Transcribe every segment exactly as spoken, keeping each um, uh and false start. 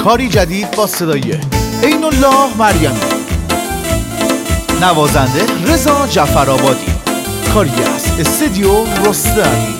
کاری جدید با صدای عین الله مریمی، نوازنده رضا جعفرآبادی، کاری از استودیو رستمی.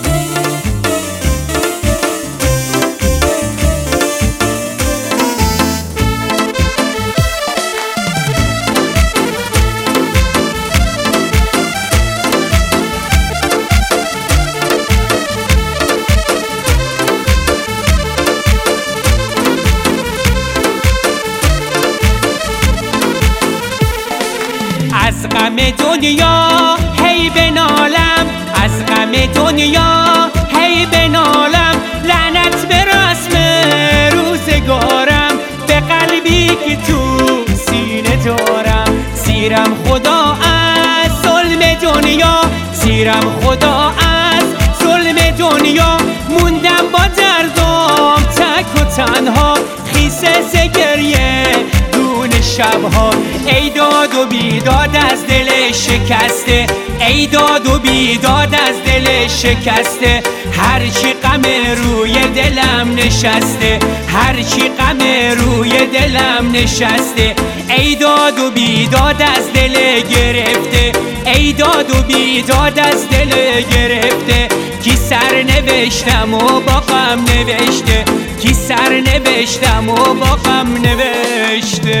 از غم دنیا هی بنالم، از غم دنیا هی بنالم، لعنت به رسم روزگارم، به قلبی که تو سینه دارم. سیرم خدا از ظلم دنیا، سیرم خدا از ظلم دنیا، موندم با دردم تک و تنها، خیسه ز گریه شبها. ای داد و بیداد از دل شکسته، ای داد و بیداد از دل شکسته، هرچی غم روی دلم نشسته، هرچی غم روی دلم نشسته. ای داد و بیداد از دل گرفته، ای داد و بیداد از دل گرفته، کی سر نوشتم و با غم نوشته، کی سر نوشتم و با غم نوشته.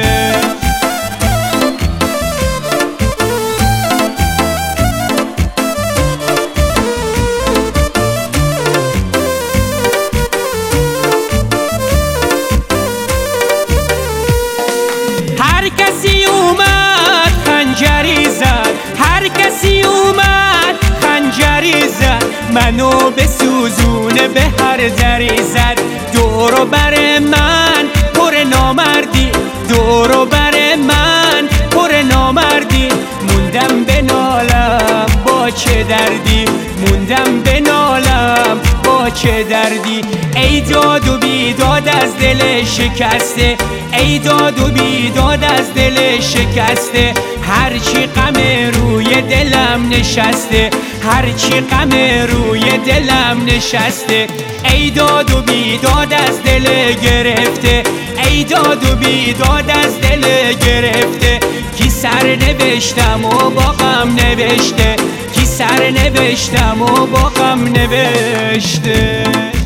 هر کسی اومد خنجری زد، هر کسی اومد خنجری زد، منو به سوزونه به هر دری زد. دورو بر من پر نامردی، دورو بر من پر نامردی، موندم به نالم با چه دردی، موندم به نالم با چه دردی. ای داد و بیداد از دل شکسته، ای داد و بیداد از دل شکسته، هرچی غم روی دلم نشسته، هرچی غم روی دلم نشسته. ای داد و بیداد از دل گرفته، ای داد و بیداد از دل گرفته، کی سر نوشتم و با غم نوشته، کی سر نوشتم و با غم نوشته.